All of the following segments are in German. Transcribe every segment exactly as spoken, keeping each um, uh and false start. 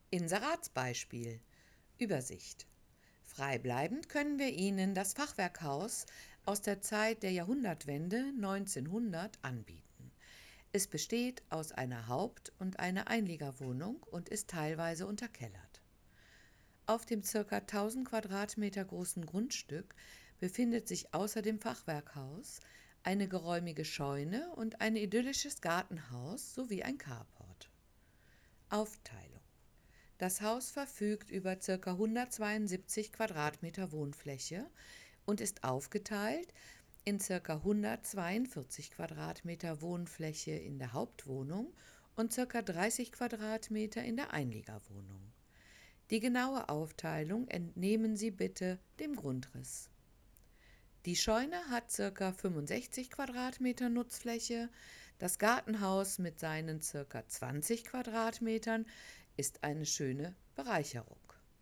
Inseratsbeispiel. Übersicht. Freibleibend können wir Ihnen das Fachwerkhaus aus der Zeit der Jahrhundertwende neunzehnhundert anbieten. Es besteht aus einer Haupt- und einer Einliegerwohnung und ist teilweise unterkellert. Auf dem ca. tausend Quadratmeter großen Grundstück befindet sich außer dem Fachwerkhaus eine geräumige Scheune und ein idyllisches Gartenhaus sowie ein Carport. Aufteilung. Das Haus verfügt über ca. hundertzweiundsiebzig Quadratmeter Wohnfläche und ist aufgeteilt in ca. hundertzweiundvierzig Quadratmeter Wohnfläche in der Hauptwohnung und ca. dreißig Quadratmeter in der Einliegerwohnung. Die genaue Aufteilung entnehmen Sie bitte dem Grundriss. Die Scheune hat ca. fünfundsechzig Quadratmeter Nutzfläche, das Gartenhaus mit seinen ca. zwanzig Quadratmetern ist eine schöne Bereicherung.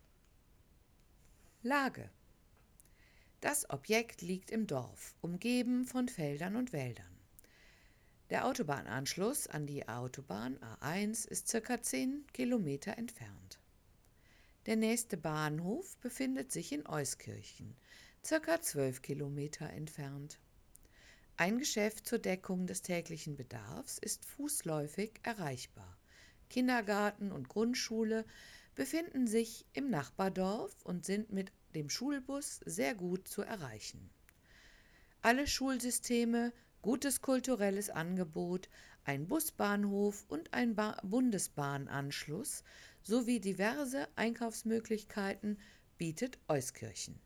Lage. Das Objekt liegt im Dorf, umgeben von Feldern und Wäldern. Der Autobahnanschluss an die Autobahn A eins ist ca. zehn Kilometer entfernt. Der nächste Bahnhof befindet sich in Euskirchen, ca. zwölf Kilometer entfernt. Ein Geschäft zur Deckung des täglichen Bedarfs ist fußläufig erreichbar. Kindergarten und Grundschule befinden sich im Nachbardorf und sind mit dem Schulbus sehr gut zu erreichen. Alle Schulsysteme, gutes kulturelles Angebot, ein Busbahnhof und ein ba- Bundesbahnanschluss sowie diverse Einkaufsmöglichkeiten bietet Euskirchen.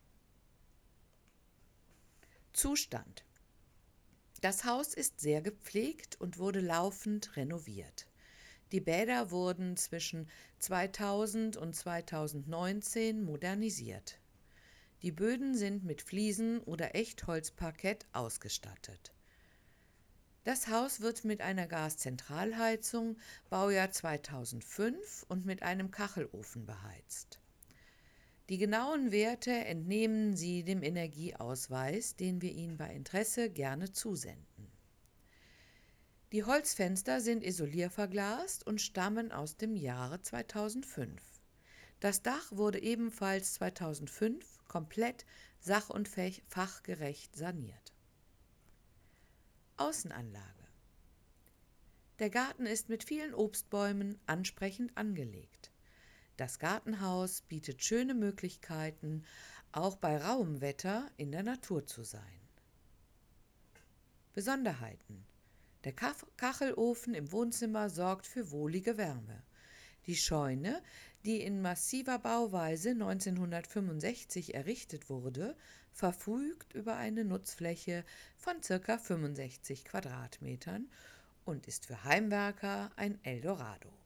Zustand. Das Haus ist sehr gepflegt und wurde laufend renoviert. Die Bäder wurden zwischen zweitausend und zweitausendneunzehn modernisiert. Die Böden sind mit Fliesen oder Echtholzparkett ausgestattet. Das Haus wird mit einer Gaszentralheizung Baujahr zweitausendfünf und mit einem Kachelofen beheizt. Die genauen Werte entnehmen Sie dem Energieausweis, den wir Ihnen bei Interesse gerne zusenden. Die Holzfenster sind isolierverglast und stammen aus dem Jahre zweitausendfünf. Das Dach wurde ebenfalls zweitausendfünf komplett sach- und fachgerecht saniert. Außenanlage. Der Garten ist mit vielen Obstbäumen ansprechend angelegt. Das Gartenhaus bietet schöne Möglichkeiten, auch bei rauem Wetter in der Natur zu sein. Besonderheiten. Der Kachelofen im Wohnzimmer sorgt für wohlige Wärme. Die Scheune, die in massiver Bauweise neunzehnhundertfünfundsechzig errichtet wurde, verfügt über eine Nutzfläche von ca. fünfundsechzig Quadratmetern und ist für Heimwerker ein Eldorado.